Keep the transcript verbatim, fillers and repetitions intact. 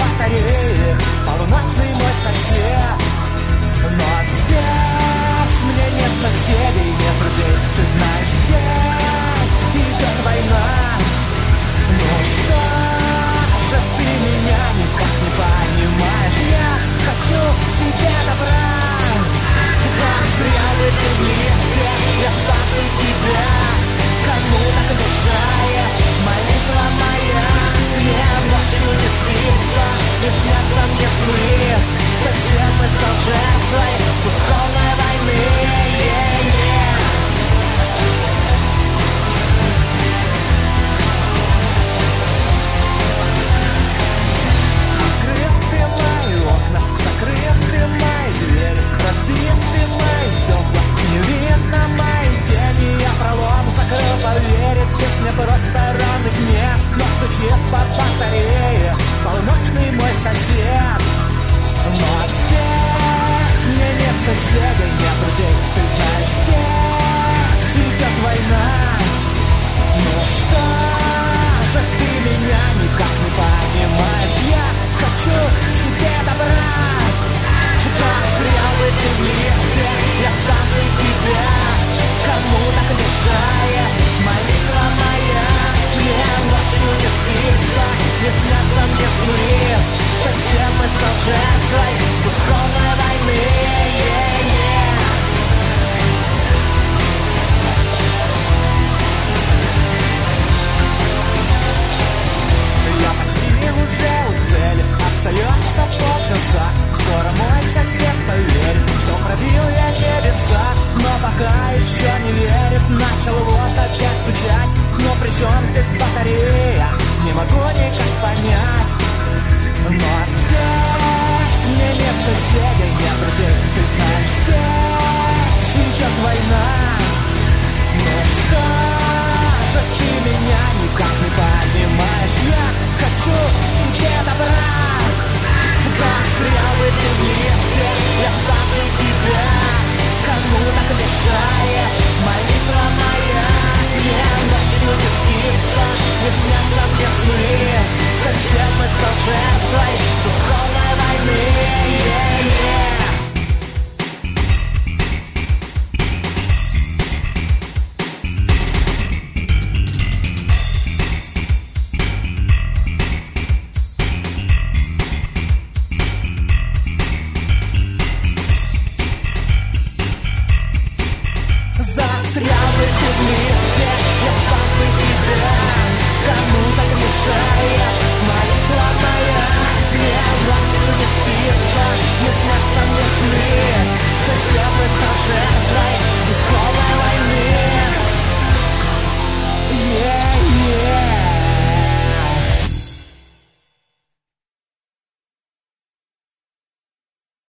батареи, полуночный мой сосед. Но здесь мне нет соседей, нет друзей. Ты знаешь, здесь идет война. Ну что же ты меня никак не понимаешь? Я хочу тебе добра. Застрял ты в лифте, я спасу тебя. Кому так мешает молитва моя? Мне ночью не спится, не снятся мне сны. Совсем мы стал жертвой духовной войны. Открыл ты мои окна, закрыл ты мои двери, разбил ты мои стекла, не видно мои тени. Я пролом закрыл, поверь, здесь мне просто равных нет. Но стучит по батарее полуночный мой сосед. Но здесь мне нет соседей, нет друзей. Ты знаешь, здесь идет война. Ну что же ты меня никак не понимаешь? Я хочу тебе добра. Застрял бы ты в лифте, я спасу тебя. Кому так мешает молитва моя? Мне ночью не спится, не снятся мне сны. Совсем мы стал жертвой духовной войны. Я почти уже у цели, остается полчаса. Скоро мой сосед поверит, что пробил я небеса. Но пока еще не верит, начал вот опять стучать. Но при чем здесь батарея, не могу никак понять. Но здесь мне нет соседей, нет друзей. Ты знаешь, здесь идет война. Ну что же ты меня никак не понимаешь? Я хочу тебе добра. Застрял бы ты в лифте, я спасу тебя. Кому так мешает молитва моя? Мне ночью не спится, не снятся мне сны. Совсем мы стал жертвой духовной войны. Застрял бы ты в лифте, я спас бы тебя. Кому так мешает молитва моя? Мне ночью не спится, не снятся мне сны. Совсем